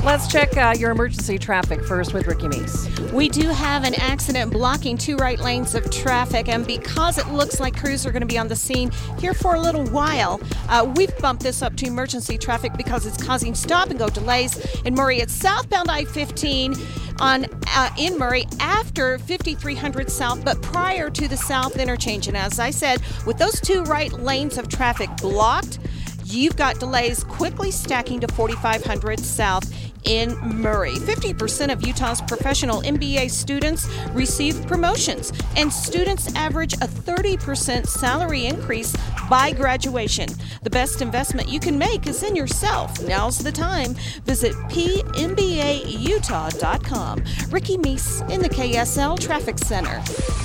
Let's check your emergency traffic first with Ricky Meese. We do have an accident blocking two right lanes of traffic, and because it looks like crews are going to be on the scene here for a little while, we've bumped this up to emergency traffic because it's causing stop-and-go delays in Murray. It's southbound I-15 in Murray after 5300 South, but prior to the South interchange. And as I said, with those two right lanes of traffic blocked, you've got delays quickly stacking to 4500 South in Murray. 50% of Utah's professional MBA students receive promotions, and students average a 30% salary increase by graduation. The best investment you can make is in yourself. Now's the time. Visit pmbautah.com. Ricky Meese in the KSL Traffic Center.